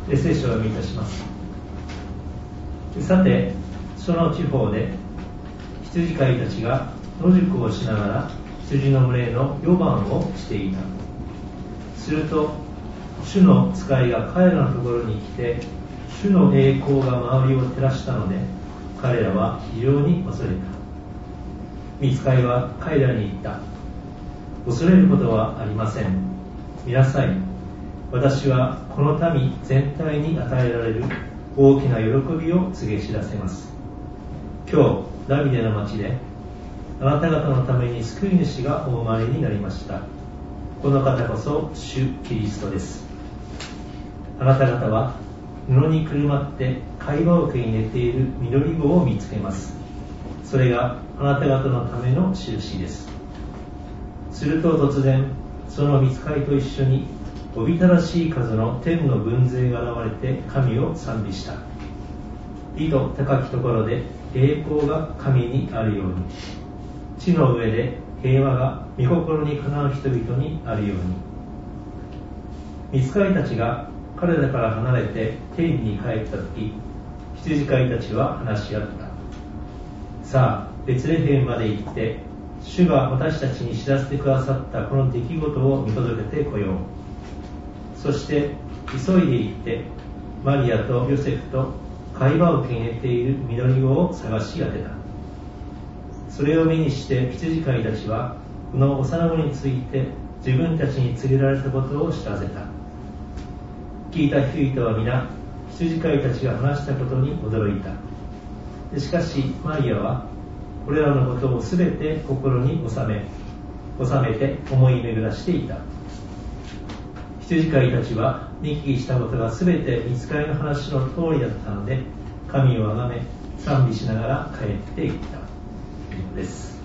聖書を読みいたします。さて、その地方で羊飼いたちが野宿をしながら羊の群れの4番をしていた。すると主の使いが彼らのところに来て、主の栄光が周りを照らしたので、彼らは非常に恐れた。御使いは彼らに言った。恐れることはありません。見なさい。私はこの民全体に与えられる大きな喜びを告げ知らせます。今日ダビデの町であなた方のために救い主がお生まれになりました。この方こそ主キリストです。あなた方は布にくるまって貝羽桶に寝ている緑子を見つけます。それがあなた方のための印です。すると突然、その御使いと一緒におびただしい数の天の軍勢が現れて神を賛美した。意図高きところで栄光が神にあるように、地の上で平和が御心にかなう人々にあるように。御使いたちが彼らから離れて天に帰った時、羊飼いたちは話し合った。さあ、ベツレヘムまで行って、主が私たちに知らせてくださったこの出来事を見届けてこよう。そして急いで行ってマリアとヨセフと貝羽桶に寝ている緑子を探し当てた。それを目にして羊飼いたちはこの幼子について自分たちに告げられたことを知らせた。聞いた人々は皆羊飼いたちが話したことに驚いた。しかしマリアはこれらのことをすべて心に収めて思い巡らしていた。羊飼いたちは見聞きしたことがすべて御使いの話の通りだったので、神をあがめ賛美しながら帰っていった。以上です。